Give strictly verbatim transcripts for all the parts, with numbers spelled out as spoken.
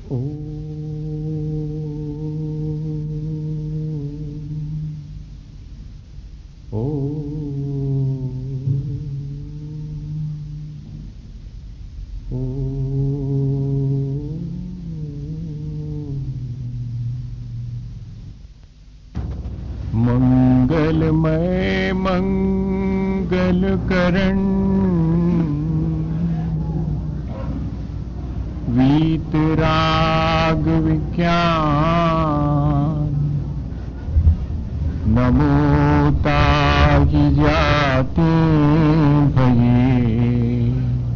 मंगलमय मंगल करण वीतराग विज्ञान नमो ताहि जाते भये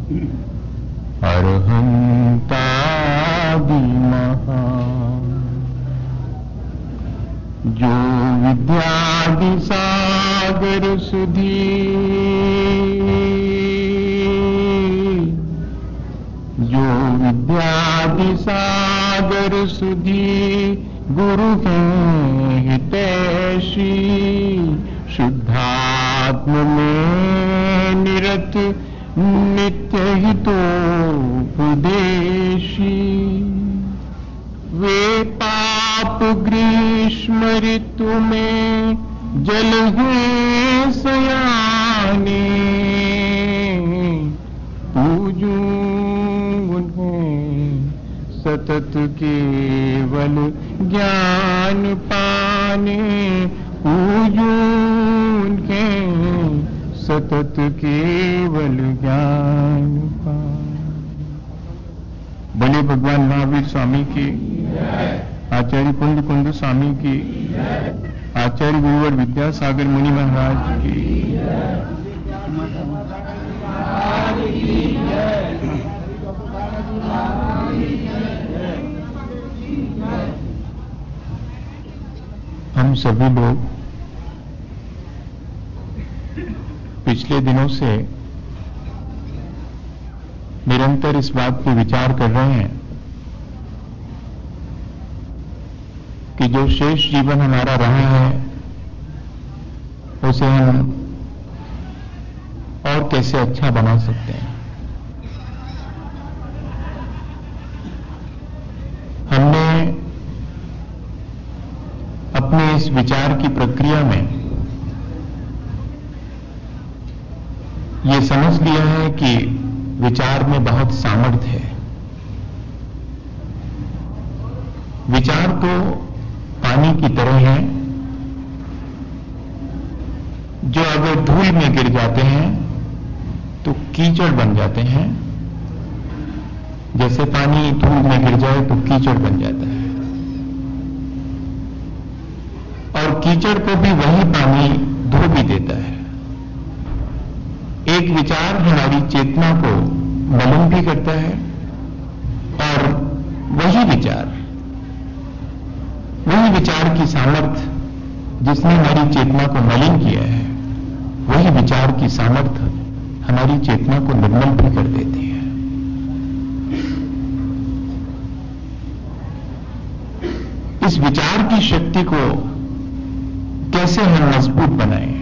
अरहंतादि महान जो विद्यादि सागर सुधी जो विद्यादि सागर सुधी गुरु हैं हितैषी शुद्धात्म में निरत नित्य हितोपदेशी वे पाप ग्रीष्म ऋतु में जल हैं सयाने पूजूं उन्हें सतत केवल ज्ञान पाने पूजूं उन्हें सतत केवल ज्ञान पाने। बोले भगवान महावीर स्वामी की, आचार्य कुंद कुंद स्वामी की, आचार्य गुरुवर विद्यासागर मुनि महाराज की। हम सभी लोग पिछले दिनों से निरंतर इस बात पे विचार कर रहे हैं कि जो शेष जीवन हमारा रहा है उसे हम और कैसे अच्छा बना सकते हैं। हमने अपने इस विचार की प्रक्रिया में ये समझ लिया है कि विचार में बहुत सामर्थ्य है। विचार तो पानी की तरह है जो अगर धूल में गिर जाते हैं तो कीचड़ बन जाते हैं। जैसे पानी धूल में गिर जाए तो कीचड़ बन जाता है, और कीचड़ को भी वही पानी धो भी देता है। एक विचार हमारी चेतना को मलिन भी करता है, और वही विचार वही विचार की सामर्थ्य जिसने हमारी चेतना को मलिन किया है, वही विचार की सामर्थ्य हमारी चेतना को निर्मल भी कर देती है। इस विचार की शक्ति को कैसे हम मजबूत बनाएं?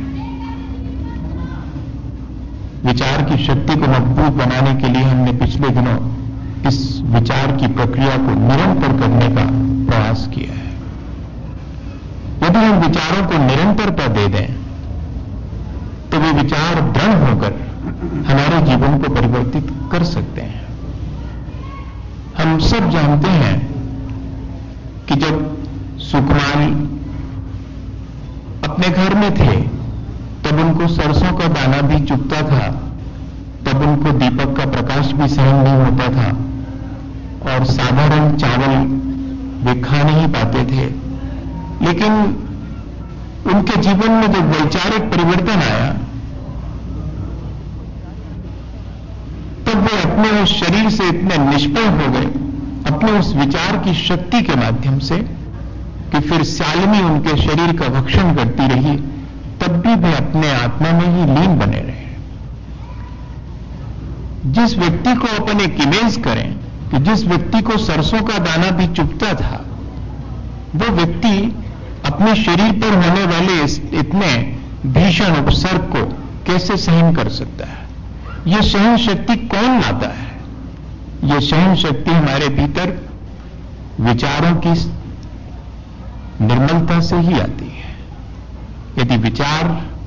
विचार की शक्ति को मजबूत बनाने के लिए हमने पिछले दिनों इस विचार की प्रक्रिया को निरंतर करने का प्रयास किया है। यदि हम विचारों को निरंतरता दे दें तो वे विचार दृढ़ होकर हमारे जीवन को परिवर्तित कर सकते हैं। हम सब जानते हैं कि जब सुकुमार अपने घर में थे तब उनको सरसों का दाना भी चुभता था, तब उनको दीपक का प्रकाश भी सहन नहीं होता था, और साधारण चावल वे खा नहीं पाते थे। लेकिन उनके जीवन में जब वैचारिक परिवर्तन आया तब वे अपने उस शरीर से इतने निष्फल हो गए, अपने उस विचार की शक्ति के माध्यम से, कि फिर सालनी उनके शरीर का भक्षण करती रही, तब भी वे अपने आत्मा में ही लीन बने रहे। जिस व्यक्ति को अपन एक इमेज करें कि जिस व्यक्ति को सरसों का दाना भी चुभता था, वो व्यक्ति अपने शरीर पर होने वाले इस इतने भीषण उपसर्ग को कैसे सहन कर सकता है? यह सहन शक्ति कौन लाता है? यह सहन शक्ति हमारे भीतर विचारों की निर्मलता से ही आती है। यदि विचार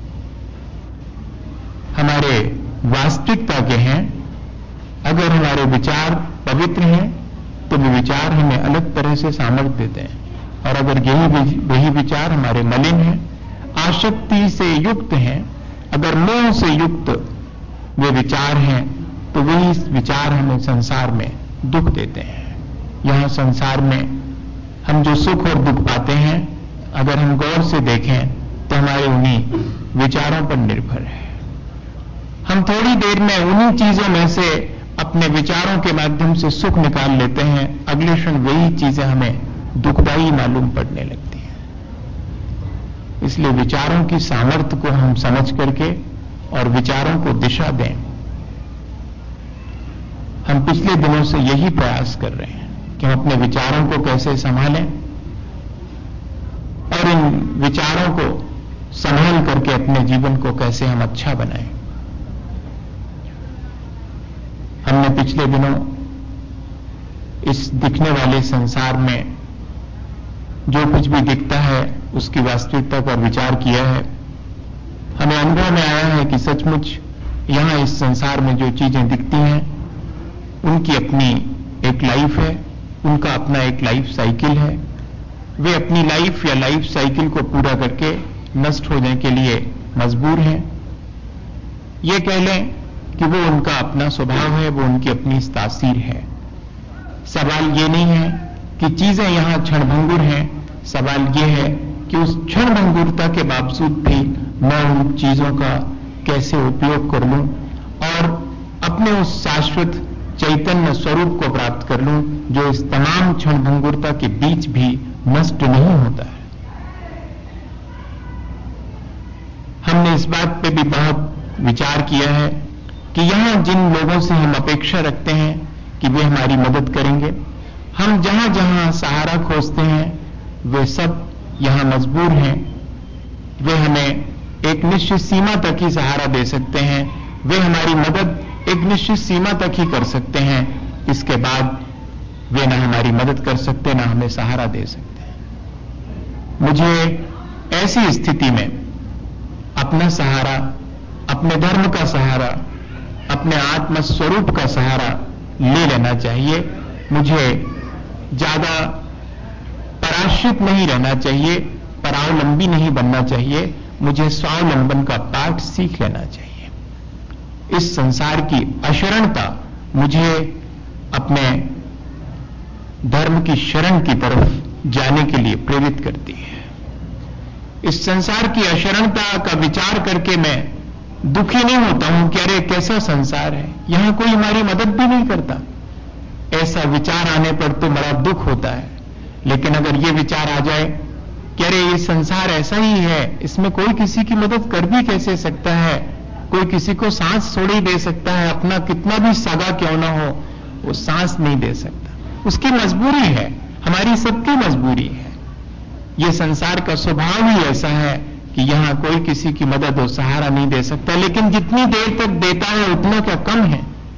हमारे वास्तविकता के हैं, अगर हमारे विचार पवित्र हैं, तो वे विचार हमें अलग तरह से सामर्थ्य देते हैं। और अगर यही वही विचार हमारे मलिन हैं, आसक्ति से युक्त हैं, अगर मोह से युक्त वे विचार हैं, तो वही विचार हमें संसार में दुख देते हैं। यहां संसार में हम जो सुख और दुख पाते हैं, अगर हम गौर से देखें तो हमारे उन्हीं विचारों पर निर्भर है। हम थोड़ी देर में उन्हीं चीजों में से अपने विचारों के माध्यम से सुख निकाल लेते हैं, अगले क्षण वही चीजें हमें दुखदायी मालूम पड़ने लगती हैं। इसलिए विचारों की सामर्थ्य को हम समझ करके और विचारों को दिशा दें। हम पिछले दिनों से यही प्रयास कर रहे हैं कि हम अपने विचारों को कैसे संभालें और इन विचारों को संभाल करके अपने जीवन को कैसे हम अच्छा बनाएं। हमने पिछले दिनों इस दिखने वाले संसार में जो कुछ भी दिखता है उसकी वास्तविकता पर विचार किया है। हमें अनुभव में आया है कि सचमुच यहां इस संसार में जो चीजें दिखती हैं उनकी अपनी एक लाइफ है, उनका अपना एक लाइफ साइकिल है। वे अपनी लाइफ या लाइफ साइकिल को पूरा करके नष्ट होने के लिए मजबूर हैं। ये कह लें कि वो उनका अपना स्वभाव है, वो उनकी अपनी तासीर है। सवाल ये नहीं है कि चीजें यहां क्षणभंगुर हैं, सवाल ये है कि उस क्षणभंगुरता के बावजूद भी मैं उन चीजों का कैसे उपयोग कर लूं और अपने उस शाश्वत चैतन्य स्वरूप को प्राप्त कर लूं जो इस तमाम क्षणभंगुरता के बीच भी नष्ट नहीं होता है। हमने इस बात पे भी बहुत विचार किया है कि यहां जिन लोगों से हम अपेक्षा रखते हैं कि वे हमारी मदद करेंगे, हम जहां जहां सहारा खोजते हैं वे सब यहां मजबूर हैं। वे हमें एक निश्चित सीमा तक ही सहारा दे सकते हैं, वे हमारी मदद एक निश्चित सीमा तक ही कर सकते हैं। इसके बाद वे ना हमारी मदद कर सकते, ना हमें सहारा दे सकते हैं। मुझे ऐसी स्थिति में अपना सहारा, अपने धर्म का सहारा, अपने आत्म स्वरूप का सहारा ले लेना चाहिए। मुझे ज्यादा पराश्रित नहीं रहना चाहिए, परावलंबी नहीं बनना चाहिए। मुझे स्वावलंबन का पाठ सीख लेना चाहिए। इस संसार की अशरणता मुझे अपने धर्म की शरण की तरफ जाने के लिए प्रेरित करती है। इस संसार की अशरणता का विचार करके मैं दुखी नहीं होता हूं कि अरे कैसा संसार है, यहां कोई हमारी मदद भी नहीं करता। ऐसा विचार आने पर तो बड़ा दुख होता है। लेकिन अगर ये विचार आ जाए कि अरे ये संसार ऐसा ही है, इसमें कोई किसी की मदद कर भी कैसे सकता है, कोई किसी को सांस थोड़ी दे सकता है, अपना कितना भी सगा क्यों ना हो वो सांस नहीं दे सकता। उसकी मजबूरी है, हमारी सबकी मजबूरी है। ये संसार का स्वभाव ही ऐसा है कि यहां कोई किसी की मदद और सहारा नहीं दे सकता। लेकिन जितनी देर तक देता है उतना क्या कम है,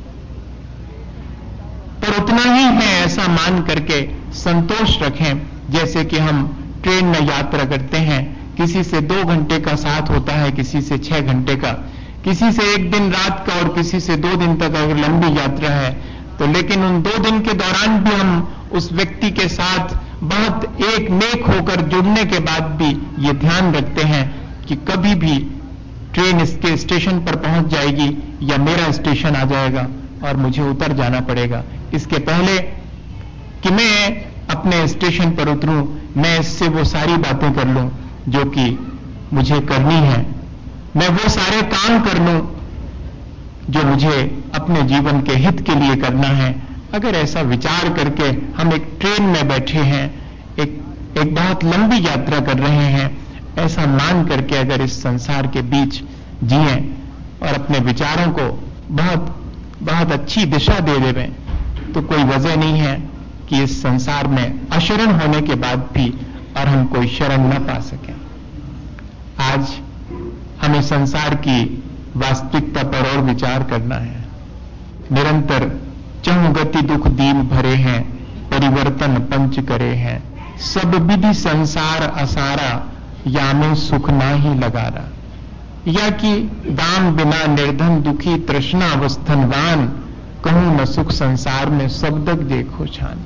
पर उतना ही है ऐसा मान करके संतोष रखें। जैसे कि हम ट्रेन में यात्रा करते हैं, किसी से दो घंटे का साथ होता है, किसी से छह घंटे का, किसी से एक दिन रात का और किसी से दो दिन तक अगर लंबी यात्रा है तो। लेकिन उन दो दिन के दौरान भी हम उस व्यक्ति के साथ बहुत एक नेक होकर जुड़ने के बाद भी ये ध्यान रखते हैं कि कभी भी ट्रेन इसके स्टेशन पर पहुंच जाएगी या मेरा स्टेशन आ जाएगा और मुझे उतर जाना पड़ेगा। इसके पहले कि मैं अपने स्टेशन पर उतरूं, मैं इससे वो सारी बातें कर लूं जो कि मुझे करनी है, मैं वो सारे काम कर लूं जो मुझे अपने जीवन के हित के लिए करना है। अगर ऐसा विचार करके हम एक ट्रेन में बैठे हैं, एक एक बहुत लंबी यात्रा कर रहे हैं, ऐसा मान करके अगर इस संसार के बीच जिएं और अपने विचारों को बहुत बहुत अच्छी दिशा दे देवें, तो कोई वजह नहीं है कि इस संसार में अशरण होने के बाद भी और हम कोई शरण न पा सकें। आज हमें संसार की वास्तविकता पर और विचार करना है। निरंतर चहुं गति दुख दीन भरे हैं, परिवर्तन पंच पंच करे हैं, सब विधि संसार असारा, या में सुख ना ही लगारा। या कि दाम बिना निर्धन दुखी, तृष्णा अवस्थनवान, कहूं न सुख संसार में, सबदक देखो छान।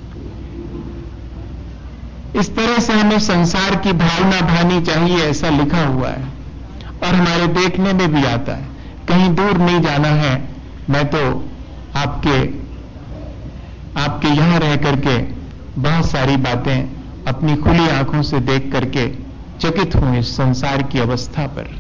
इस तरह से हमें संसार की भावना भानी चाहिए, ऐसा लिखा हुआ है और हमारे देखने में भी आता है। कहीं दूर नहीं जाना है, मैं तो आपके आपके यहां रह करके बहुत सारी बातें अपनी खुली आंखों से देख करके चकित हूं इस संसार की अवस्था पर।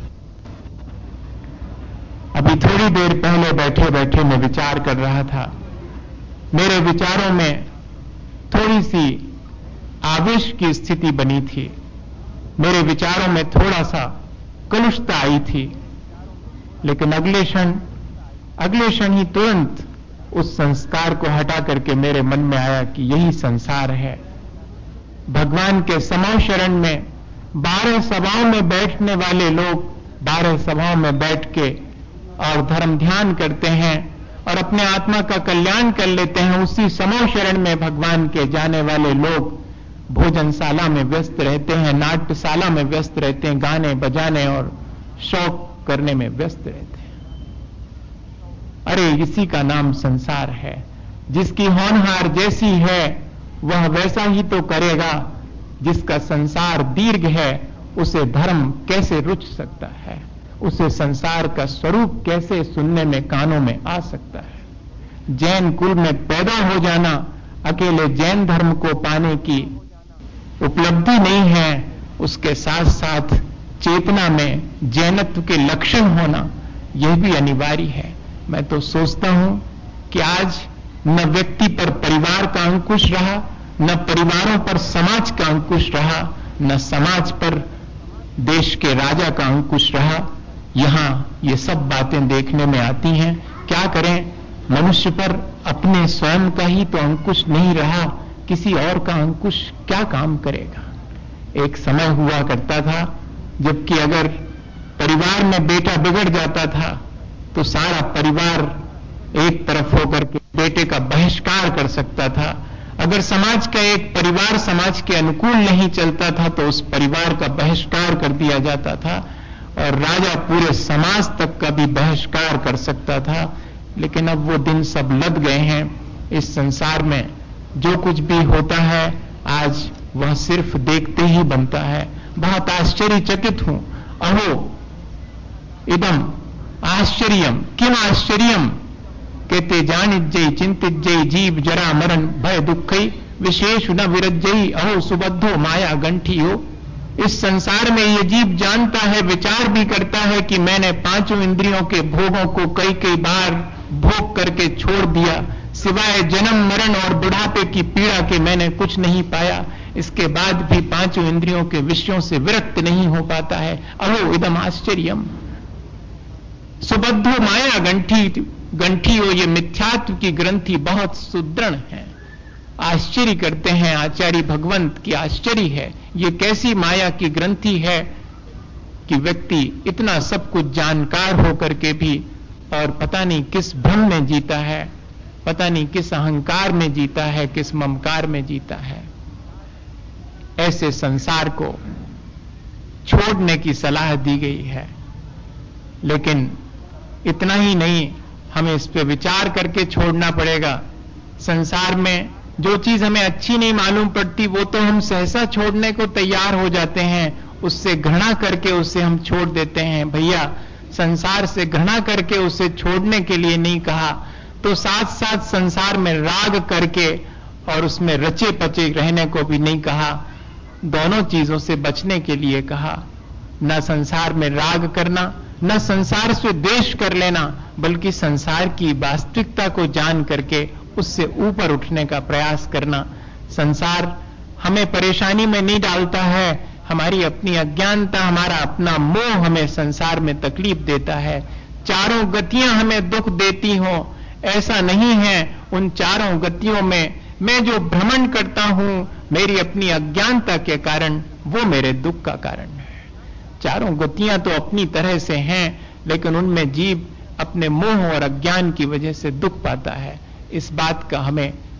अभी थोड़ी देर पहले बैठे बैठे मैं विचार कर रहा था, मेरे विचारों में थोड़ी सी आवेश की स्थिति बनी थी, मेरे विचारों में थोड़ा सा कलुषता आई थी, लेकिन अगले क्षण अगले क्षण ही तुरंत उस संस्कार को हटा करके मेरे मन में आया कि यही संसार है। भगवान के समौ शरण में बारह सभाओं में बैठने वाले लोग बारह सभाओं में बैठ के और धर्म ध्यान करते हैं और अपने आत्मा का कल्याण कर लेते हैं। उसी समौ शरण में भगवान के जाने वाले लोग भोजनशाला में व्यस्त रहते हैं, नाट्यशाला में व्यस्त रहते हैं, गाने बजाने और शौक करने में व्यस्त रहते हैं। अरे इसी का नाम संसार है। जिसकी होनहार जैसी है वह वैसा ही तो करेगा। जिसका संसार दीर्घ है उसे धर्म कैसे रुच सकता है, उसे संसार का स्वरूप कैसे सुनने में कानों में आ सकता है। जैन कुल में पैदा हो जाना अकेले जैन धर्म को पाने की उपलब्धि नहीं है, उसके साथ साथ चेतना में जैनत्व के लक्षण होना यह भी अनिवार्य है। मैं तो सोचता हूं कि आज न व्यक्ति पर परिवार का अंकुश रहा, न परिवारों पर समाज का अंकुश रहा, न समाज पर देश के राजा का अंकुश रहा। यहां ये सब बातें देखने में आती हैं। क्या करें, मनुष्य पर अपने स्वयं का ही तो अंकुश नहीं रहा, किसी और का अंकुश क्या काम करेगा। एक समय हुआ करता था जबकि अगर परिवार में बेटा बिगड़ जाता था तो सारा परिवार एक तरफ होकर के बेटे का बहिष्कार कर सकता था। अगर समाज का एक परिवार समाज के अनुकूल नहीं चलता था तो उस परिवार का बहिष्कार कर दिया जाता था और राजा पूरे समाज तक का भी बहिष्कार कर सकता था। लेकिन अब वो दिन सब लद गए हैं। इस संसार में जो कुछ भी होता है आज वह सिर्फ देखते ही बनता है। बहुत आश्चर्यचकित हूं। अहो इदम आश्चर्यम किम आश्चर्यम कहते जानिज्जय चिंतिज्जय जीव जरा मरण भय दुखई विशेष न विरज्जयी अहो सुबद्धो माया गंठी हो। इस संसार में ये जीव जानता है, विचार भी करता है कि मैंने पांचों इंद्रियों के भोगों को कई कई बार भोग करके छोड़ दिया, सिवाय जन्म मरण और बुढ़ापे की पीड़ा के मैंने कुछ नहीं पाया। इसके बाद भी पांचों इंद्रियों के विषयों से विरक्त नहीं हो पाता है। अहो इदम आश्चर्यम सुबद्धो माया गंठी गंठी हो। ये मिथ्यात्व की ग्रंथि बहुत सुदृढ़ है। आश्चर्य करते हैं आचार्य भगवंत की आश्चर्य है। ये कैसी माया की ग्रंथि है कि व्यक्ति इतना सब कुछ जानकार होकर के भी और पता नहीं किस भ्रम में जीता है, पता नहीं किस अहंकार में जीता है, किस ममकार में जीता है। ऐसे संसार को छोड़ने की सलाह दी गई है, लेकिन इतना ही नहीं, हमें इस पे विचार करके छोड़ना पड़ेगा। संसार में जो चीज हमें अच्छी नहीं मालूम पड़ती वो तो हम सहसा छोड़ने को तैयार हो जाते हैं, उससे घृणा करके उसे हम छोड़ देते हैं। भैया संसार से घृणा करके उसे छोड़ने के लिए नहीं कहा, तो साथ साथ संसार में राग करके और उसमें रचे पचे रहने को भी नहीं कहा। दोनों चीजों से बचने के लिए कहा। न संसार में राग करना, न संसार से द्वेष कर लेना, बल्कि संसार की वास्तविकता को जान करके उससे ऊपर उठने का प्रयास करना। संसार हमें परेशानी में नहीं डालता है, हमारी अपनी अज्ञानता, हमारा अपना मोह हमें संसार में तकलीफ देता है। चारों गतियां हमें दुख देती हो ऐसा नहीं है। उन चारों गतियों में मैं जो भ्रमण करता हूं मेरी अपनी अज्ञानता के कारण, वो मेरे दुख का कारण है। चारों गतियां तो अपनी तरह से हैं, लेकिन उनमें जीव अपने मोह और अज्ञान की वजह से दुख पाता है। इस बात का हमें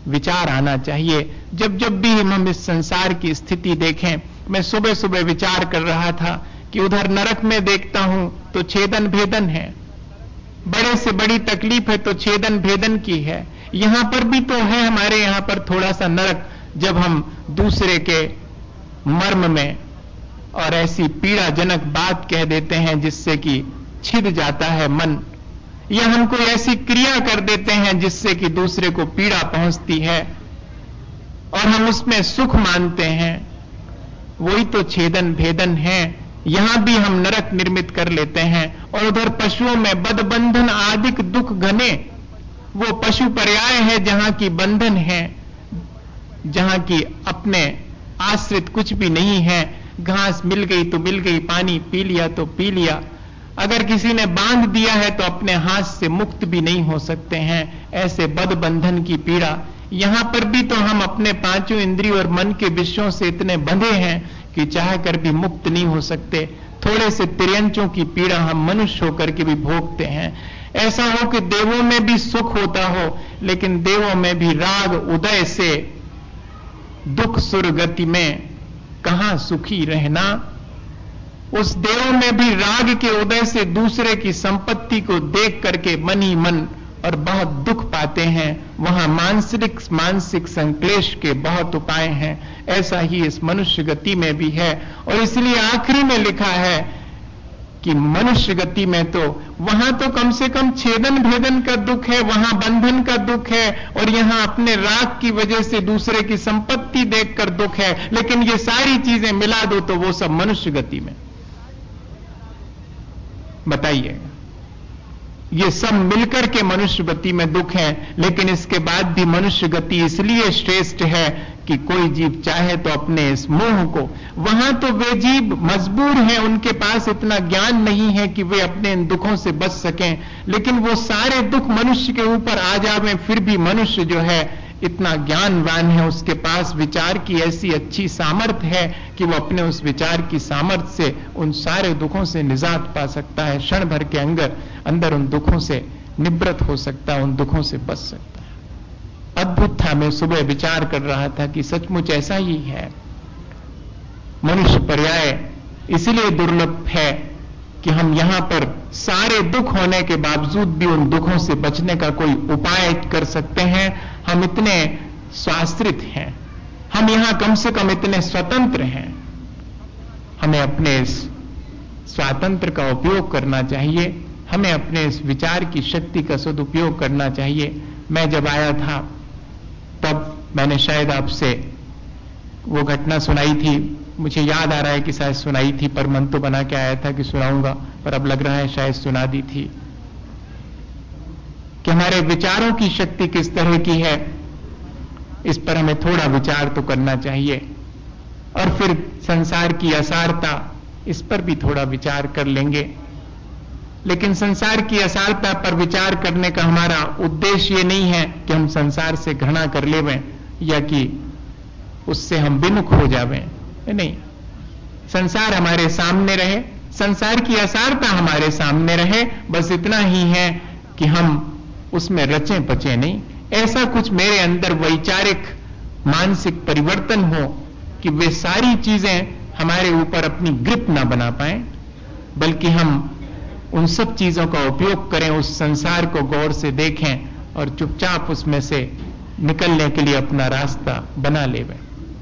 विचार आना चाहिए। जब जब भी हम इस संसार की स्थिति देखें, मैं सुबह सुबह विचार कर रहा था कि उधर नरक में देखता हूं तो छेदन भेदन है, बड़े से बड़ी तकलीफ है तो छेदन भेदन की है। यहां पर भी तो है हमारे यहां पर थोड़ा सा नरक, जब हम दूसरे के मर्म में और ऐसी पीड़ाजनक बात कह देते हैं जिससे कि छिद जाता है मन, या हम कोई ऐसी क्रिया कर देते हैं जिससे कि दूसरे को पीड़ा पहुंचती है और हम उसमें सुख मानते हैं, वही तो छेदन भेदन है। यहां भी हम नरक निर्मित कर लेते हैं। और उधर पशुओं में बदबंधन आदिक दुख घने, वो पशु पर्याय है जहां की बंधन है, जहां की अपने आश्रित कुछ भी नहीं है। घास मिल गई तो मिल गई, पानी पी लिया तो पी लिया, अगर किसी ने बांध दिया है तो अपने हाथ से मुक्त भी नहीं हो सकते हैं। ऐसे बदबंधन की पीड़ा, यहां पर भी तो हम अपने पांचों इंद्रियों और मन के विषयों से इतने बंधे हैं कि चाह कर भी मुक्त नहीं हो सकते। थोड़े से तिर्यंचों की पीड़ा हम मनुष्य होकर के भी भोगते हैं। ऐसा हो कि देवों में भी सुख होता हो, लेकिन देवों में भी राग उदय से दुख सुर गति में कहां सुखी रहना। उस देवों में भी राग के उदय से दूसरे की संपत्ति को देख करके मन ही मन और बहुत दुख पाते हैं। वहां मानसिक मानसिक संक्लेश के बहुत उपाय हैं। ऐसा ही इस मनुष्य गति में भी है। और इसलिए आखिरी में लिखा है कि मनुष्य गति में तो वहां तो कम से कम छेदन भेदन का दुख है, वहां बंधन का दुख है, और यहां अपने राग की वजह से दूसरे की संपत्ति देखकर दुख है। लेकिन ये सारी चीजें मिला दो तो वो सब मनुष्य गति में। बताइए, ये सब मिलकर के मनुष्य गति में दुख है। लेकिन इसके बाद भी मनुष्य गति इसलिए श्रेष्ठ है कि कोई जीव चाहे तो अपने इस मोह को, वहां तो वे जीव मजबूर हैं, उनके पास इतना ज्ञान नहीं है कि वे अपने इन दुखों से बच सकें, लेकिन वो सारे दुख मनुष्य के ऊपर आ जावें, फिर भी मनुष्य जो है इतना ज्ञानवान है, उसके पास विचार की ऐसी अच्छी सामर्थ्य है कि वो अपने उस विचार की सामर्थ्य से उन सारे दुखों से निजात पा सकता है। क्षण भर के अंदर अंदर उन दुखों से निवृत्त हो सकता है, उन दुखों से बच सकता है। अद्भुत था। मैं सुबह विचार कर रहा था कि सचमुच ऐसा ही है। मनुष्य पर्याय इसलिए दुर्लभ है कि हम यहां पर सारे दुख होने के बावजूद भी उन दुखों से बचने का कोई उपाय कर सकते हैं। हम इतने स्वाश्रित हैं, हम यहां कम से कम इतने स्वतंत्र हैं। हमें अपने इस स्वातंत्र का उपयोग करना चाहिए, हमें अपने इस विचार की शक्ति का सदुपयोग करना चाहिए। मैं जब आया था तब मैंने शायद आपसे वो घटना सुनाई थी, मुझे याद आ रहा है कि शायद सुनाई थी, पर मन तो बना के आया था कि सुनाऊंगा, पर अब लग रहा है शायद सुना दी थी, कि हमारे विचारों की शक्ति किस तरह की है। इस पर हमें थोड़ा विचार तो करना चाहिए। और फिर संसार की असारता, इस पर भी थोड़ा विचार कर लेंगे। लेकिन संसार की असारता पर विचार करने का हमारा उद्देश्य ये नहीं है कि हम संसार से घृणा कर लेवें या कि उससे हम विमुख हो जावें। नहीं, संसार हमारे सामने रहे, संसार की असारता हमारे सामने रहे, बस इतना ही है कि हम उसमें रचें पचे नहीं। ऐसा कुछ मेरे अंदर वैचारिक मानसिक परिवर्तन हो कि वे सारी चीजें हमारे ऊपर अपनी ग्रिप ना बना पाए, बल्कि हम उन सब चीजों का उपयोग करें, उस संसार को गौर से देखें और चुपचाप उसमें से निकलने के लिए अपना रास्ता बना लेवें।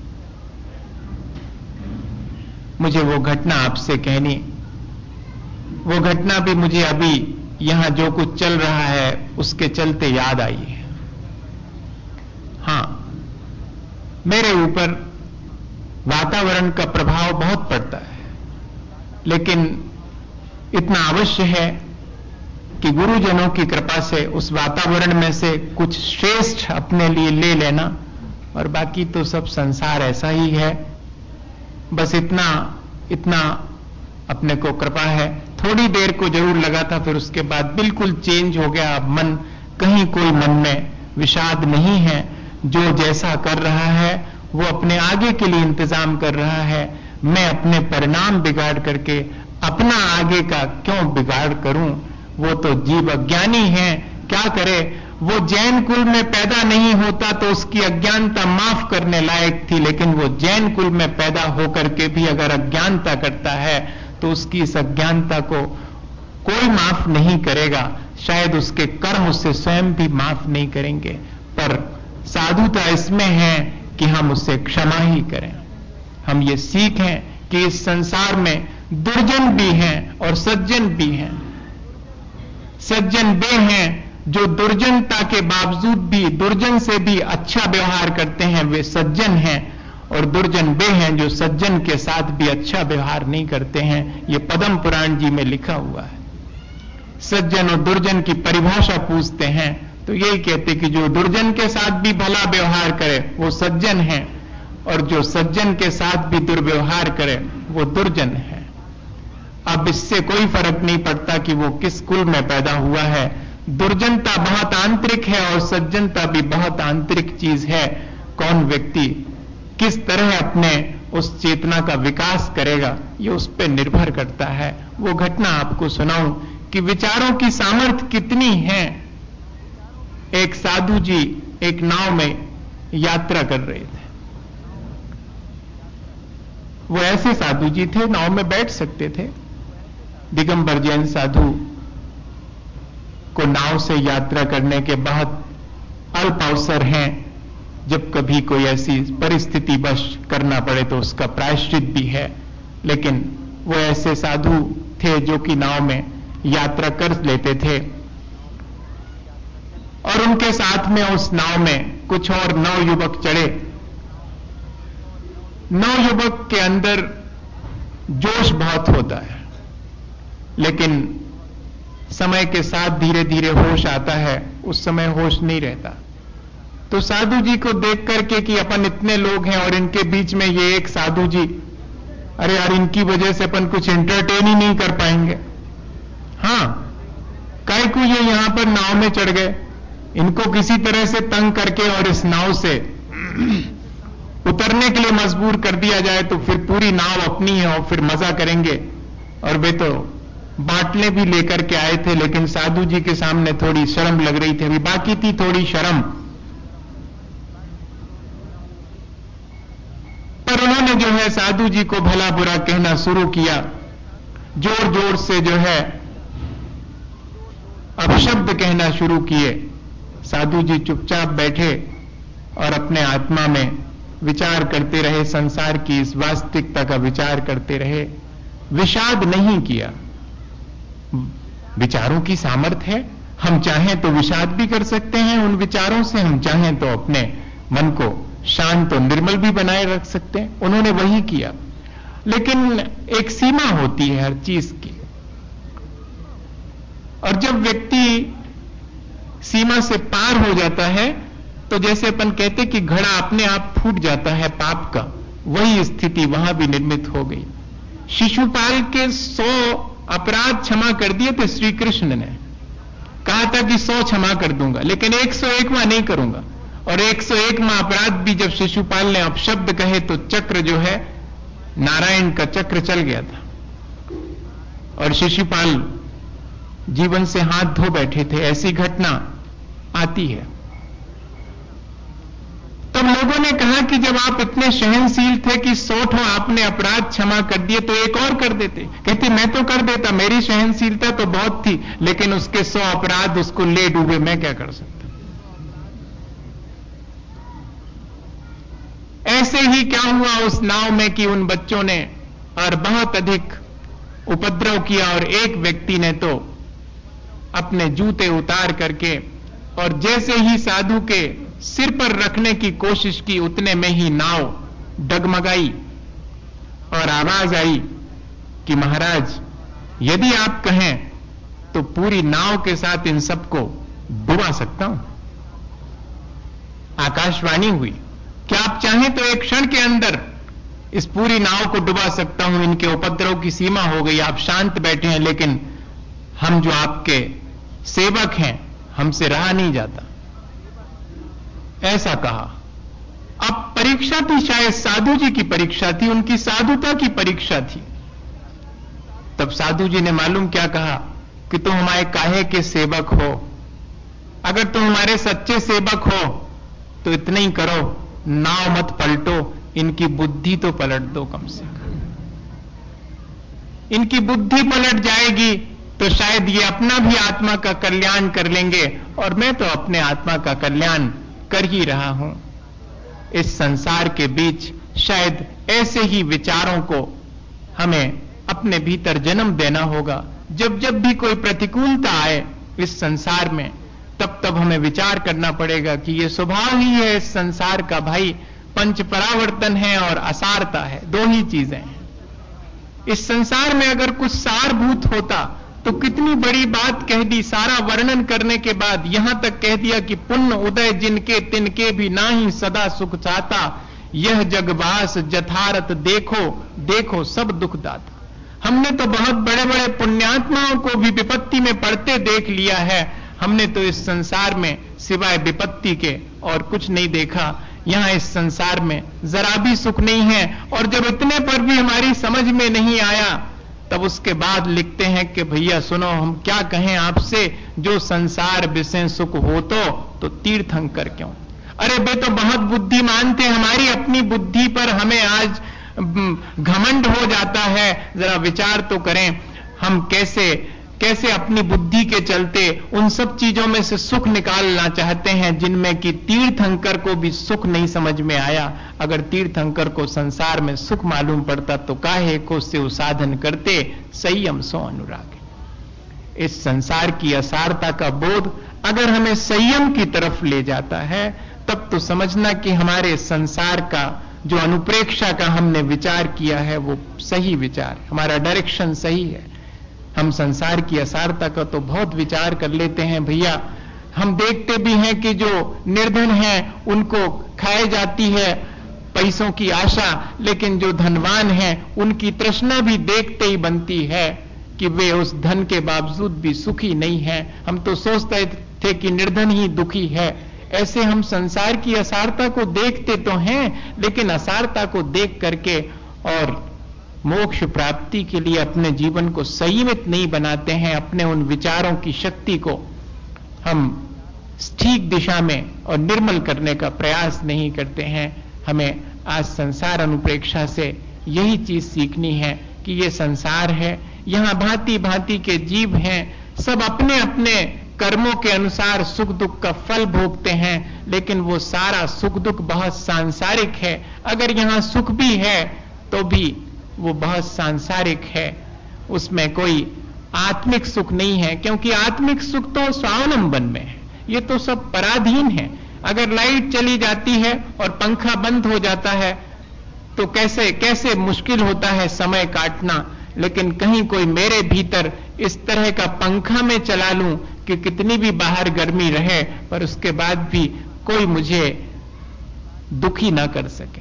मुझे वो घटना आपसे कहनी, वो घटना भी मुझे अभी यहां जो कुछ चल रहा है उसके चलते याद आई है। हां, मेरे ऊपर वातावरण का प्रभाव बहुत पड़ता है, लेकिन इतना अवश्य है कि गुरुजनों की कृपा से उस वातावरण में से कुछ श्रेष्ठ अपने लिए ले लेना, और बाकी तो सब संसार ऐसा ही है। बस इतना इतना अपने को कृपा है। थोड़ी देर को जरूर लगा था, फिर उसके बाद बिल्कुल चेंज हो गया। अब मन, कहीं कोई मन में विषाद नहीं है। जो जैसा कर रहा है वो अपने आगे के लिए इंतजाम कर रहा है। मैं अपने परिणाम बिगाड़ करके अपना आगे का क्यों बिगाड़ करूं? वो तो जीव अज्ञानी है क्या करे, वो जैन कुल में पैदा नहीं होता तो उसकी अज्ञानता माफ करने लायक थी, लेकिन वो जैन कुल में पैदा होकर के भी अगर अज्ञानता करता है तो उसकी इस अज्ञानता को कोई माफ नहीं करेगा, शायद उसके कर्म उससे स्वयं भी माफ नहीं करेंगे। पर साधुता इसमें है कि हम उससे क्षमा ही करें। हम ये सीखें कि इस संसार में दुर्जन भी हैं और सज्जन भी हैं। सज्जन वे हैं जो दुर्जनता के बावजूद भी, दुर्जन से भी अच्छा व्यवहार करते हैं, वे सज्जन हैं, और दुर्जन वे हैं जो सज्जन के साथ भी अच्छा व्यवहार नहीं करते हैं। ये पद्म पुराण जी में लिखा हुआ है। सज्जन और दुर्जन की परिभाषा पूछते हैं तो यही कहते कि जो दुर्जन के साथ भी भला व्यवहार करे वो सज्जन है, और जो सज्जन के साथ भी दुर्व्यवहार करे वो दुर्जन है। अब इससे कोई फर्क नहीं पड़ता कि वो किस कुल में पैदा हुआ है। दुर्जनता बहुत आंतरिक है और सज्जनता भी बहुत आंतरिक चीज है। कौन व्यक्ति किस तरह अपने उस चेतना का विकास करेगा, ये उस पर निर्भर करता है। वो घटना आपको सुनाऊं कि विचारों की सामर्थ्य कितनी है। एक साधु जी एक नाव में यात्रा कर रहे थे। वो ऐसे साधु जी थे, नाव में बैठ सकते थे। दिगंबर जैन साधु को नाव से यात्रा करने के बहुत अल्प अवसर हैं। जब कभी कोई ऐसी परिस्थिति वश करना पड़े तो उसका प्रायश्चित भी है, लेकिन वो ऐसे साधु थे जो कि नाव में यात्रा कर लेते थे। और उनके साथ में उस नाव में कुछ और नौ युवक चढ़े। नौ युवक के अंदर जोश बहुत होता है, लेकिन समय के साथ धीरे धीरे होश आता है, उस समय होश नहीं रहता। तो साधु जी को देख करके कि अपन इतने लोग हैं और इनके बीच में ये एक साधु जी, अरे यार इनकी वजह से अपन कुछ एंटरटेन ही नहीं कर पाएंगे। हां, काहे को ये यहां पर नाव में चढ़ गए, इनको किसी तरह से तंग करके और इस नाव से उतरने के लिए मजबूर कर दिया जाए तो फिर पूरी नाव अपनी है और फिर मजा करेंगे। और वे तो बाटले भी लेकर के आए थे, लेकिन साधु जी के सामने थोड़ी शर्म लग रही थी, अभी बाकी थी थोड़ी शर्म। पर उन्होंने जो है साधु जी को भला बुरा कहना शुरू किया, जोर जोर से जो है अपशब्द कहना शुरू किए। साधु जी चुपचाप बैठे और अपने आत्मा में विचार करते रहे, संसार की इस वास्तविकता का विचार करते रहे। विषाद नहीं किया। विचारों की सामर्थ्य है, हम चाहें तो विषाद भी कर सकते हैं उन विचारों से, हम चाहें तो अपने मन को शांत और निर्मल भी बनाए रख सकते हैं। उन्होंने वही किया, लेकिन एक सीमा होती है हर चीज की। और जब व्यक्ति सीमा से पार हो जाता है तो जैसे अपन कहते कि घड़ा अपने आप फूट जाता है पाप का, वही स्थिति वहां भी निर्मित हो गई। शिशुपाल के सौ अपराध क्षमा कर दिए थे श्री कृष्ण ने, कहा था कि सौ क्षमा कर दूंगा, लेकिन एक सौ एकवां नहीं करूंगा। और एक सौ एकवां अपराध भी जब शिशुपाल ने अपशब्द कहे तो चक्र जो है नारायण का चक्र चल गया था और शिशुपाल जीवन से हाथ धो बैठे थे। ऐसी घटना आती है। तब लोगों ने कहा कि जब आप इतने सहनशील थे कि सौ ठो आपने अपराध क्षमा कर दिए तो एक और कर देते। कहते मैं तो कर देता, मेरी सहनशीलता तो बहुत थी, लेकिन उसके सौ अपराध उसको ले डूबे, मैं क्या कर सकता। ऐसे ही क्या हुआ उस नाव में कि उन बच्चों ने और बहुत अधिक उपद्रव किया और एक व्यक्ति ने तो अपने जूते उतार करके और जैसे ही साधु के सिर पर रखने की कोशिश की, उतने में ही नाव डगमगाई और आवाज आई कि महाराज यदि आप कहें तो पूरी नाव के साथ इन सबको डुबा सकता हूं। आकाशवाणी हुई, क्या आप चाहें तो एक क्षण के अंदर इस पूरी नाव को डुबा सकता हूं, इनके उपद्रव की सीमा हो गई, आप शांत बैठे हैं, लेकिन हम जो आपके सेवक हैं हमसे रहा नहीं जाता। ऐसा कहा। अब परीक्षा थी, शायद साधु जी की परीक्षा थी, उनकी साधुता की परीक्षा थी। तब साधु जी ने मालूम क्या कहा कि तुम हमारे काहे के सेवक हो, अगर तुम हमारे सच्चे सेवक हो तो इतना ही करो, नाव मत पलटो, इनकी बुद्धि तो पलट दो कम से कम। इनकी बुद्धि पलट जाएगी तो शायद ये अपना भी आत्मा का कल्याण कर लेंगे, और मैं तो अपने आत्मा का कल्याण कर ही रहा हूं। इस संसार के बीच शायद ऐसे ही विचारों को हमें अपने भीतर जन्म देना होगा। जब जब भी कोई प्रतिकूलता आए इस संसार में, तब तब हमें विचार करना पड़ेगा कि ये स्वभाव ही है इस संसार का भाई, पंच परावर्तन है और असारता है, दो ही चीजें हैं। इस संसार में अगर कुछ सारभूत होता तो कितनी बड़ी बात कह दी। सारा वर्णन करने के बाद यहां तक कह दिया कि पुण्य उदय जिनके तिनके भी नाही सदा सुख चाहता, यह जगवास जथारत देखो देखो सब दुख दाता। हमने तो बहुत बड़े बड़े पुण्यात्माओं को भी विपत्ति में पड़ते देख लिया है, हमने तो इस संसार में सिवाय विपत्ति के और कुछ नहीं देखा। यहां इस संसार में जरा भी सुख नहीं है, और जब इतने पर भी हमारी समझ में नहीं आया, तब उसके बाद लिखते हैं कि भैया सुनो, हम क्या कहें आपसे, जो संसार विषय सुख हो तो, तो तीर्थंकर क्यों। अरे बे तो बहुत बुद्धिमान थे, हमारी अपनी बुद्धि पर हमें आज घमंड हो जाता है। जरा विचार तो करें, हम कैसे कैसे अपनी बुद्धि के चलते उन सब चीजों में से सुख निकालना चाहते हैं जिनमें कि तीर्थंकर को भी सुख नहीं समझ में आया। अगर तीर्थंकर को संसार में सुख मालूम पड़ता तो काहे को से साधन करते, संयम सो अनुराग। इस संसार की असारता का बोध अगर हमें संयम की तरफ ले जाता है, तब तो समझना कि हमारे संसार का जो अनुप्रेक्षा का हमने विचार किया है वो सही विचार, हमारा डायरेक्शन सही है। हम संसार की असारता का तो बहुत विचार कर लेते हैं भैया। हम देखते भी हैं कि जो निर्धन हैं उनको खाई जाती है पैसों की आशा, लेकिन जो धनवान हैं उनकी तृष्णा भी देखते ही बनती है कि वे उस धन के बावजूद भी सुखी नहीं हैं। हम तो सोचते थे कि निर्धन ही दुखी है। ऐसे हम संसार की असारता को देखते तो हैं, लेकिन असारता को देख करके और मोक्ष प्राप्ति के लिए अपने जीवन को संयमित नहीं बनाते हैं। अपने उन विचारों की शक्ति को हम ठीक दिशा में और निर्मल करने का प्रयास नहीं करते हैं। हमें आज संसार अनुप्रेक्षा से यही चीज सीखनी है कि ये संसार है, यहां भांति भांति के जीव हैं, सब अपने अपने कर्मों के अनुसार सुख दुख का फल भोगते हैं, लेकिन वो सारा सुख दुख बहुत सांसारिक है। अगर यहां सुख भी है तो भी वो बहुत सांसारिक है, उसमें कोई आत्मिक सुख नहीं है, क्योंकि आत्मिक सुख तो स्वावलंबन में है, ये तो सब पराधीन है। अगर लाइट चली जाती है और पंखा बंद हो जाता है तो कैसे कैसे मुश्किल होता है समय काटना, लेकिन कहीं कोई मेरे भीतर इस तरह का पंखा में चला लूं कि कितनी भी बाहर गर्मी रहे पर उसके बाद भी कोई मुझे दुखी ना कर सके।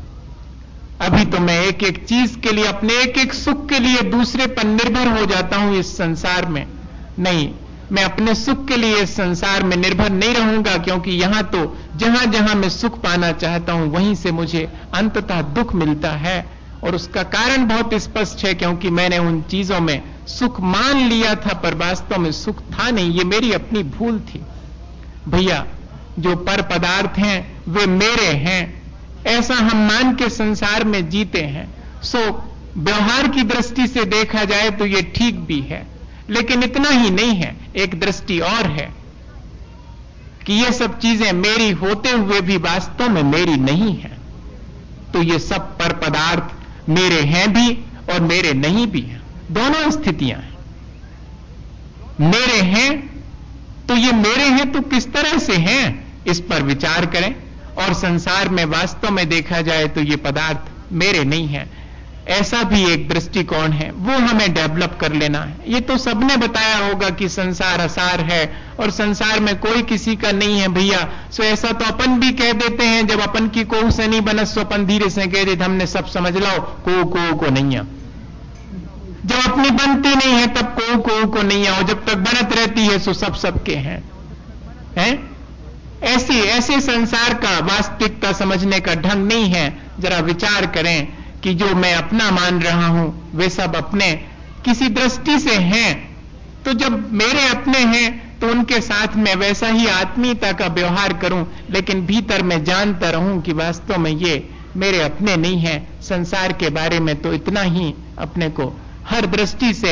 अभी तो मैं एक एक चीज के लिए, अपने एक एक सुख के लिए दूसरे पर निर्भर हो जाता हूं इस संसार में। नहीं, मैं अपने सुख के लिए इस संसार में निर्भर नहीं रहूंगा, क्योंकि यहां तो जहां जहां मैं सुख पाना चाहता हूं वहीं से मुझे अंततः दुख मिलता है। और उसका कारण बहुत स्पष्ट है, क्योंकि मैंने उन चीजों में सुख मान लिया था पर वास्तव में सुख था नहीं, ये मेरी अपनी भूल थी। भैया जो पर पदार्थ हैं वे मेरे हैं, ऐसा हम मान के संसार में जीते हैं। सो व्यवहार की दृष्टि से देखा जाए तो ये ठीक भी है, लेकिन इतना ही नहीं है, एक दृष्टि और है कि ये सब चीजें मेरी होते हुए भी वास्तव में मेरी नहीं है। तो ये सब पर पदार्थ मेरे हैं भी और मेरे नहीं भी हैं, दोनों स्थितियां हैं। मेरे हैं तो ये मेरे हैं तो किस तरह से हैं, इस पर विचार करें। और संसार में वास्तव में देखा जाए तो ये पदार्थ मेरे नहीं है, ऐसा भी एक दृष्टिकोण है, वो हमें डेवलप कर लेना है। ये तो सबने बताया होगा कि संसार असार है और संसार में कोई किसी का नहीं है भैया। सो ऐसा तो अपन भी कह देते हैं, जब अपन की कोऊ से नहीं बनत सो अपन धीरे से कह देते हमने सब समझ लो, को को को नहीं है। जब अपनी बनती नहीं है तब को को को नहीं है, और जब तक बनत रहती है सो सब सबके हैं, हैं? ऐसी ऐसे संसार का वास्तविकता समझने का ढंग नहीं है। जरा विचार करें कि जो मैं अपना मान रहा हूं वे सब अपने किसी दृष्टि से हैं, तो जब मेरे अपने हैं तो उनके साथ मैं वैसा ही आत्मीयता का व्यवहार करूं, लेकिन भीतर मैं जानता रहूं कि वास्तव में ये मेरे अपने नहीं है। संसार के बारे में तो इतना ही अपने को हर दृष्टि से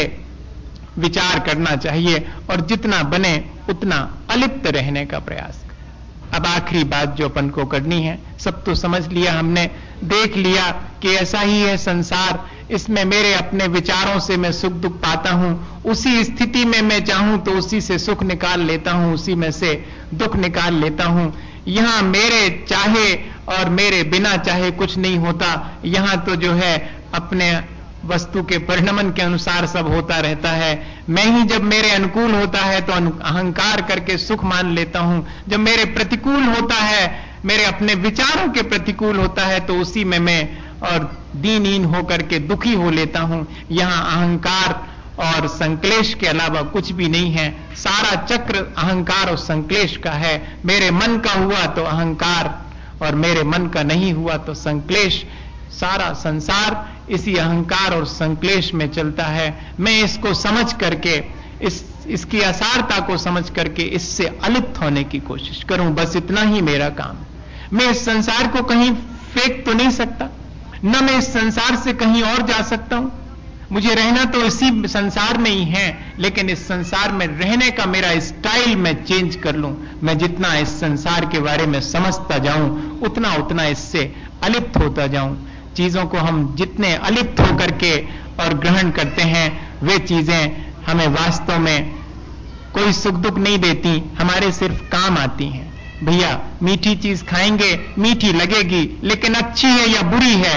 विचार करना चाहिए और जितना बने उतना अलिप्त रहने का प्रयास। अब आखिरी बात जो अपन को करनी है, सब तो समझ लिया हमने, देख लिया कि ऐसा ही है संसार, इसमें मेरे अपने विचारों से मैं सुख दुख पाता हूं, उसी स्थिति में मैं चाहूं तो उसी से सुख निकाल लेता हूं, उसी में से दुख निकाल लेता हूं। यहां मेरे चाहे और मेरे बिना चाहे कुछ नहीं होता। यहां तो जो है अपने वस्तु के परिणमन के अनुसार सब होता रहता है। मैं ही जब मेरे अनुकूल होता है तो अहंकार करके सुख मान लेता हूं, जब मेरे प्रतिकूल होता है, मेरे अपने विचारों के प्रतिकूल होता है, तो उसी में मैं और दीनहीन होकर के दुखी हो लेता हूं। यहां अहंकार और संक्लेश के अलावा कुछ भी नहीं है। सारा चक्र अहंकार और संक्लेश का है। मेरे मन का हुआ तो अहंकार और मेरे मन का नहीं हुआ तो संक्लेश। सारा संसार इसी अहंकार और संक्लेश में चलता है। मैं इसको समझ करके, इस इसकी असारता को समझ करके इससे अलिप्त होने की कोशिश करूं, बस इतना ही मेरा काम। मैं इस संसार को कहीं फेंक तो नहीं सकता, न मैं इस संसार से कहीं और जा सकता हूं। मुझे रहना तो इसी संसार में ही है, लेकिन इस संसार में रहने का मेरा स्टाइल मैं चेंज कर लूं। मैं जितना इस संसार के बारे में समझता जाऊं, उतना उतना इससे अलिप्त होता जाऊं। चीजों को हम जितने अलिप्त होकर के और ग्रहण करते हैं, वे चीजें हमें वास्तव में कोई सुख दुख नहीं देती, हमारे सिर्फ काम आती हैं। भैया मीठी चीज खाएंगे, मीठी लगेगी, लेकिन अच्छी है या बुरी है,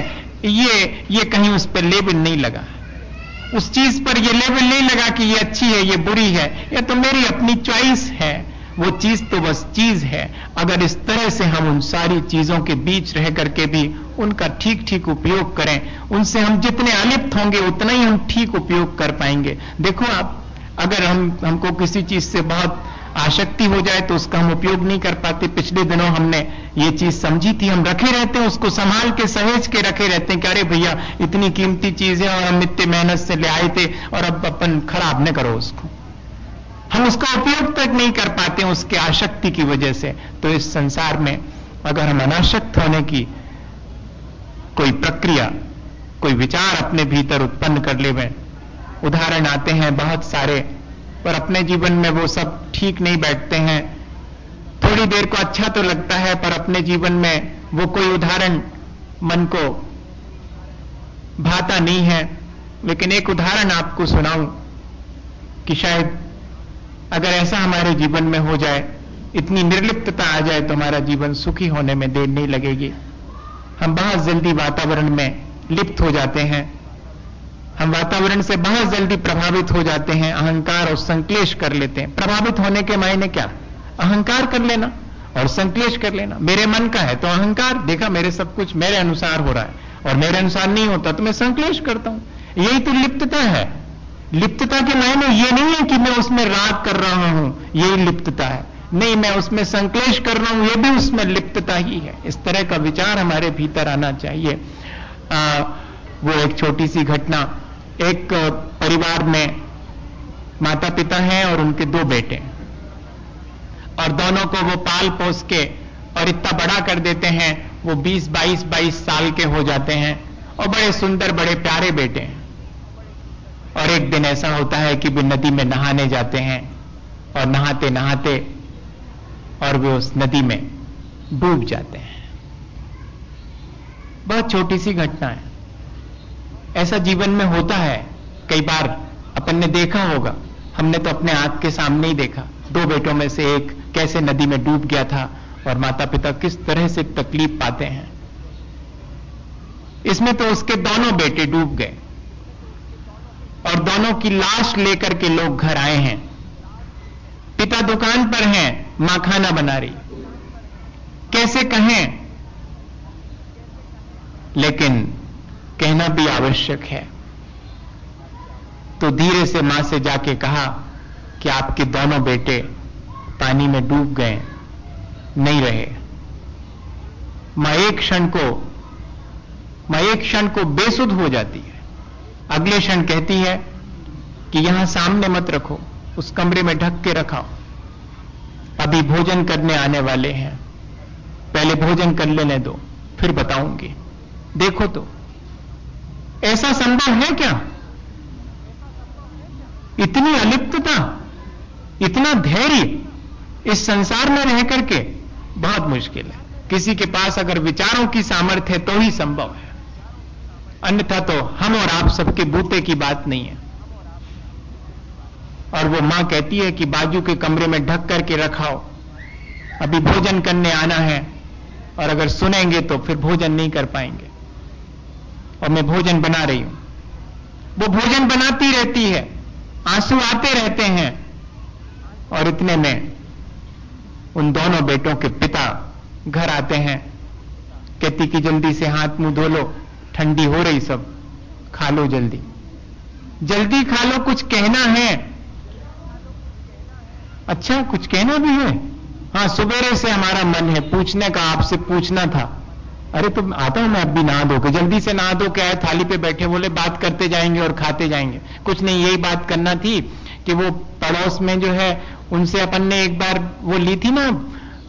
ये ये कहीं उस पर लेबल नहीं लगा। उस चीज पर ये लेबल नहीं लगा कि ये अच्छी है, ये बुरी है, ये तो मेरी अपनी चॉइस है। वो चीज तो बस चीज है। अगर इस तरह से हम उन सारी चीजों के बीच रह करके भी उनका ठीक ठीक उपयोग करें, उनसे हम जितने अलिप्त होंगे उतना ही हम ठीक उपयोग कर पाएंगे। देखो आप, अगर हम हमको किसी चीज से बहुत आसक्ति हो जाए तो उसका हम उपयोग नहीं कर पाते। पिछले दिनों हमने ये चीज समझी थी, हम रखे रहते हैं उसको, संभाल के सहेज के रखे रहते हैं कि अरे भैया इतनी कीमती चीज है और हम इतने मेहनत से ले आए थे और अब अपन खराब न करो उसको। हम उसका उपयोग तक नहीं कर पाते हैं उसके आसक्ति की वजह से। तो इस संसार में अगर हम अनासक्त होने की कोई प्रक्रिया, कोई विचार अपने भीतर उत्पन्न कर ले, उदाहरण आते हैं बहुत सारे, पर अपने जीवन में वो सब ठीक नहीं बैठते हैं। थोड़ी देर को अच्छा तो लगता है, पर अपने जीवन में वो कोई उदाहरण मन को भाता नहीं है। लेकिन एक उदाहरण आपको सुनाऊं कि शायद अगर ऐसा हमारे जीवन में हो जाए, इतनी निर्लिप्तता आ जाए, तो हमारा जीवन सुखी होने में देर नहीं लगेगी। हम बहुत जल्दी वातावरण में लिप्त हो जाते हैं, हम वातावरण से बहुत जल्दी प्रभावित हो जाते हैं, अहंकार और संक्लेश कर लेते हैं। प्रभावित होने के मायने क्या? अहंकार कर लेना और संक्लेश कर लेना। मेरे मन का है तो अहंकार, देखा मेरे सब कुछ मेरे अनुसार हो रहा है, और मेरे अनुसार नहीं होता तो मैं संक्लेश करता हूं। यही तो लिप्तता है। लिप्तता के मायने ये नहीं है कि मैं उसमें राग कर रहा हूं, यही लिप्तता है। नहीं, मैं उसमें संक्लेश कर रहा हूं, यह भी उसमें लिप्तता ही है। इस तरह का विचार हमारे भीतर आना चाहिए। आ, वो एक छोटी सी घटना, एक परिवार में माता पिता हैं और उनके दो बेटे, और दोनों को वो पाल पोस के और इतना बड़ा कर देते हैं, वो बीस बाईस बाईस साल के हो जाते हैं और बड़े सुंदर बड़े प्यारे बेटे हैं। और एक दिन ऐसा होता है कि वे नदी में नहाने जाते हैं और नहाते नहाते और वे उस नदी में डूब जाते हैं। बहुत छोटी सी घटना है, ऐसा जीवन में होता है कई बार। अपन ने देखा होगा, हमने तो अपने आंख के सामने ही देखा, दो बेटों में से एक कैसे नदी में डूब गया था और माता पिता किस तरह से तकलीफ पाते हैं। इसमें तो उसके दोनों बेटे डूब गए और दोनों की लाश लेकर के लोग घर आए हैं। पिता दुकान पर हैं, मां खाना बना रही। कैसे कहें, लेकिन कहना भी आवश्यक है। तो धीरे से मां से जाके कहा कि आपके दोनों बेटे पानी में डूब गए, नहीं रहे। मां एक क्षण को मां एक क्षण को बेसुध हो जाती है। अगले क्षण कहती है कि यहां सामने मत रखो, उस कमरे में ढक के रखा, अभी भोजन करने आने वाले हैं, पहले भोजन कर लेने दो, फिर बताऊंगी। देखो तो ऐसा संभव है क्या? इतनी अलिप्तता, इतना धैर्य इस संसार में रह करके बहुत मुश्किल है। किसी के पास अगर विचारों की सामर्थ्य है तो ही संभव है, अन्यथा तो हम और आप सबके बूते की बात नहीं है। और वो मां कहती है कि बाजू के कमरे में ढक करके रखाओ, अभी भोजन करने आना है, और अगर सुनेंगे तो फिर भोजन नहीं कर पाएंगे। और मैं भोजन बना रही हूं, वो भोजन बनाती रहती है, आंसू आते रहते हैं, और इतने में उन दोनों बेटों के पिता घर आते हैं। कहती कि जल्दी से हाथ मुंह धो लो, ठंडी हो रही, सब खा लो, जल्दी जल्दी खा लो, कुछ कहना है। अच्छा, कुछ कहना भी है? हाँ, सुबेरे से हमारा मन है पूछने का, आपसे पूछना था। अरे तो आता हूं मैं, अब भी नहा धो के, जल्दी से नहा धो के आए, थाली पे बैठे, बोले बात करते जाएंगे और खाते जाएंगे। कुछ नहीं, यही बात करना थी कि वो पड़ोस में जो है उनसे अपन ने एक बार वो ली थी ना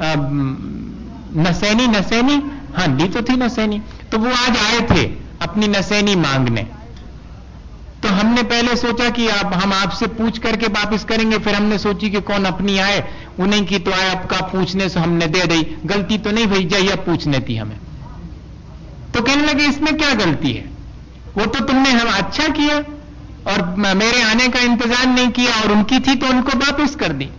नसैनी, नसैनी, हाँ ली तो थी नसैनी, तो वो आज आए थे अपनी नसैनी मांगने। तो हमने पहले सोचा कि आप हम आपसे पूछ करके वापस करेंगे, फिर हमने सोची कि कौन अपनी आए, उन्हीं की तो आए, आपका पूछने से हमने दे दी, गलती तो नहीं भई, जाइए पूछने थी हमें। तो कहने लगे इसमें क्या गलती है, वो तो तुमने हम अच्छा किया और मेरे आने का इंतजार नहीं किया, और उनकी थी तो उनको वापस कर दी।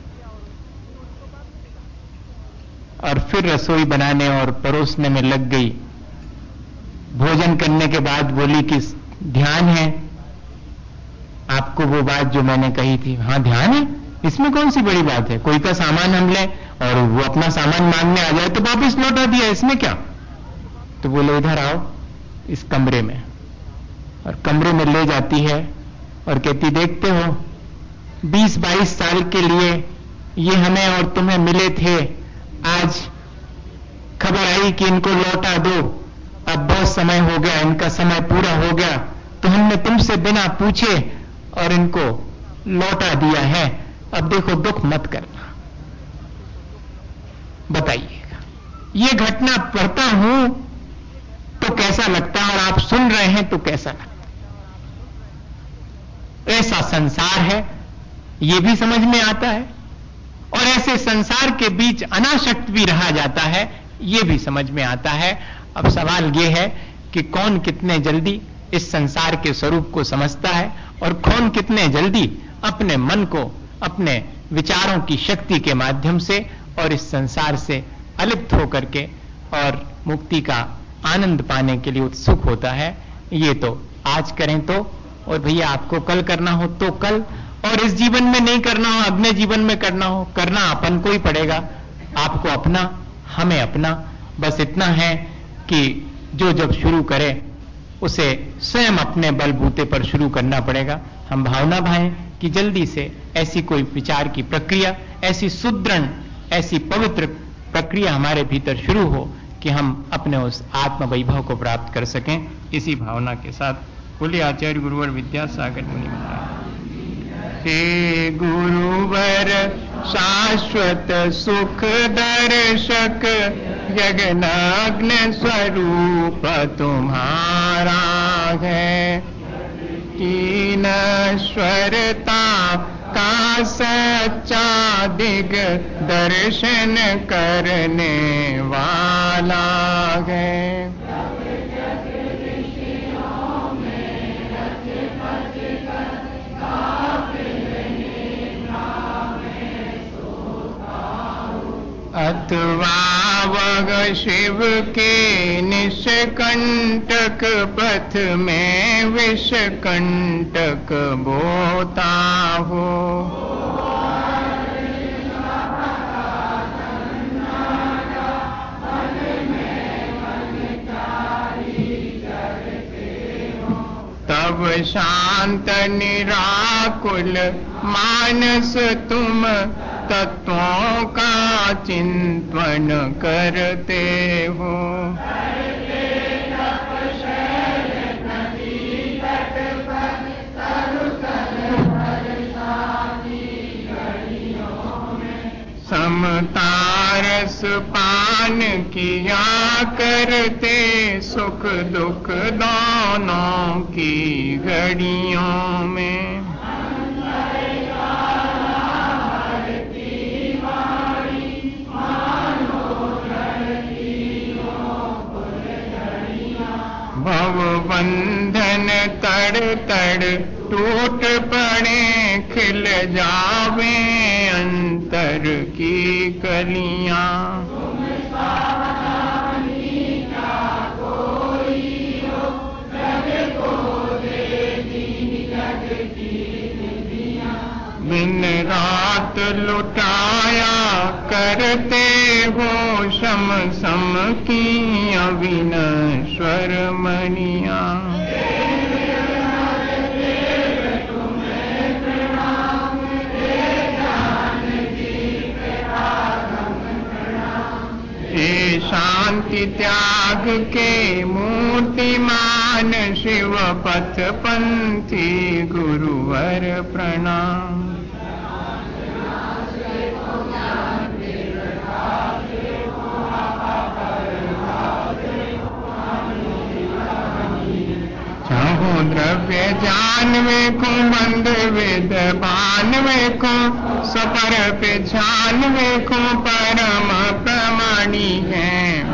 और फिर रसोई बनाने और परोसने में लग गई। भोजन करने के बाद बोली कि ध्यान है आपको वो बात जो मैंने कही थी? हाँ ध्यान है, इसमें कौन सी बड़ी बात है, कोई का सामान हम ले और वो अपना सामान मांगने आ जाए तो वापस लौटा दिया, इसमें क्या? तो बोले इधर आओ इस कमरे में, और कमरे में ले जाती है और कहती देखते हो बीस बाईस साल के लिए ये हमें और तुम्हें मिले थे, आज खबर आई कि इनको लौटा दो, अब बहुत समय हो गया, इनका समय पूरा हो गया, तो हमने तुमसे बिना पूछे और इनको लौटा दिया है, अब देखो दुख मत करना। बताइएगा, ये घटना पढ़ता हूं तो कैसा लगता है, और आप सुन रहे हैं तो कैसा लगता है? ऐसा संसार है, ये भी समझ में आता है, और ऐसे संसार के बीच अनासक्त भी रहा जाता है, ये भी समझ में आता है। अब सवाल ये है कि कौन कितने जल्दी इस संसार के स्वरूप को समझता है, और कौन कितने जल्दी अपने मन को अपने विचारों की शक्ति के माध्यम से और इस संसार से अलिप्त होकर के और मुक्ति का आनंद पाने के लिए उत्सुक होता है। ये तो आज करें तो, और भैया आपको कल करना हो तो कल, और इस जीवन में नहीं करना हो अगले जीवन में करना हो, करना अपन को ही पड़ेगा, आपको अपना, हमें अपना। बस इतना है कि जो जब शुरू करे उसे स्वयं अपने बलबूते पर शुरू करना पड़ेगा। हम भावना भाएं कि जल्दी से ऐसी कोई विचार की प्रक्रिया, ऐसी सुदृढ़, ऐसी पवित्र प्रक्रिया हमारे भीतर शुरू हो कि हम अपने उस आत्म वैभव को प्राप्त कर सकें। इसी भावना के साथ बोले आचार्य गुरुवर विद्यासागर मुनि महाराज। हे गुरुवर शाश्वत सुख दर्शक, गगनाग्न स्वरूप तुम्हारा है, की नश्वरता का सच्चा दिग दर्शन करने वाला है। अथवा वग शिव के निष्कंटक पथ में विषकंटक बोता हो, तब शांत निराकुल मानस तुम तत्वों का चिंतन करते हो। समता किया करते सुख दुख दोनों की घड़ियों में। भव बंधन तड़ तड़ टूट पड़े खिल जावे अंतर की कलियां। दिन रात लुटाया करते हो शम सम की अविनश्वर मणियां। हे शांति त्याग के मूर्तिमान शिव पथ पंथी गुरुवर प्रणाम। चाहो द्रव्य जानवे को बंद वेद बानवे को सपर पे जानवे को परम प्रमाणी है।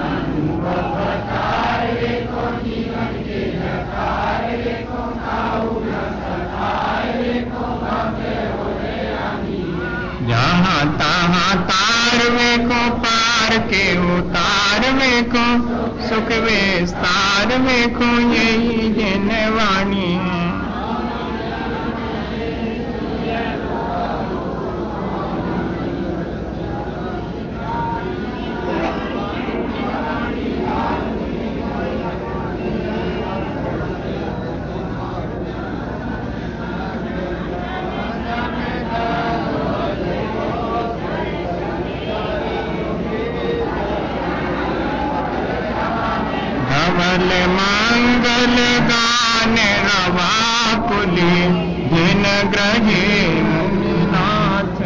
जहाँ तहाँ तारवे को पार के उतारवे को सुख विस्तारवे को यही जनवाणी है। धवल मंगल गान रवा कुली जिन ग्रहे मुनिनाथ।